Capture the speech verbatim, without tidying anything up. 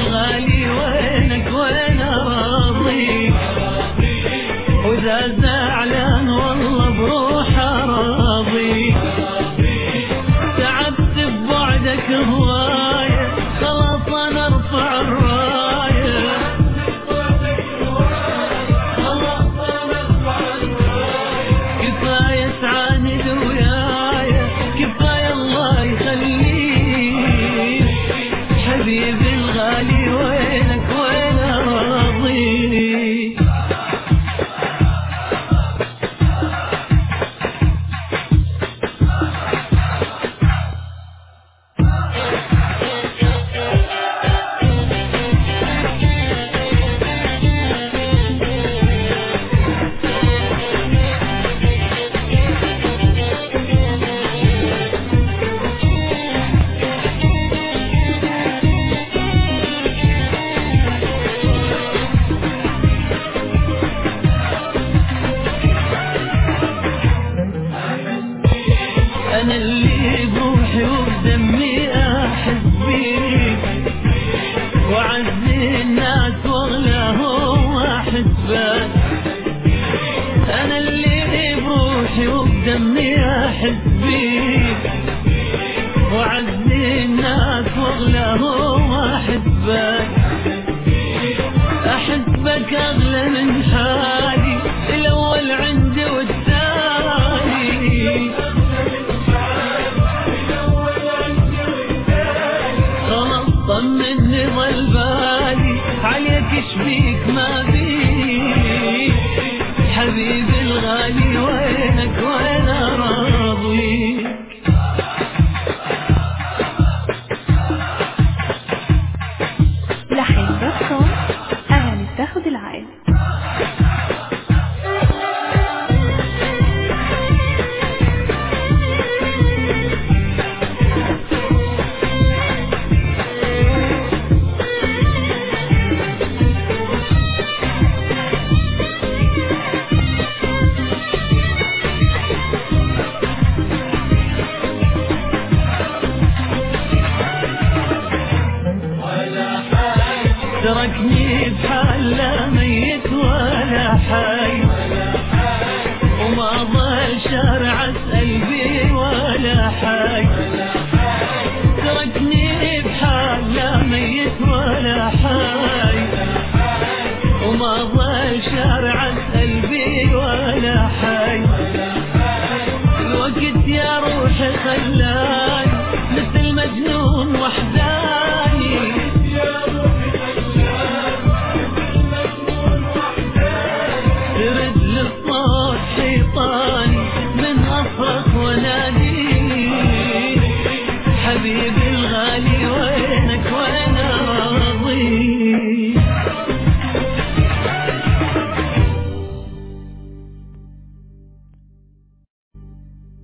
الغالي وينك وانا راضي، وإذا زعلان والله بروح راضي. تعبت ببعدك هواية خلاص انا ارفع الراية، كفاية تعاند ويايا كفاية الله يخليك، حبيبي الغالي وينك وانا راضي. أنا اللي بروحي وبدمي أحس بيك، وأعز الناس وأغلاهم أحبك. أنا اللي بروحي وبدمي أحس بيك، وأعز الناس وأغلاهم أحبك. أحبك أغلى من حالي، الأول عندي والثاني. طمني ظل بالي عليك شبيك ما بيك، حبيبي الغالي وينك وانا راضيك. لحن بسام أغاني تاخد العقل. تركني بحال لا ميت ولا حي، وما ضل شارع اسأل بي ولا حي. تركني بحال لا ميت ولا حي، وما ضل شارع اسأل بي ولا حي. الوقت يا روحي خلاني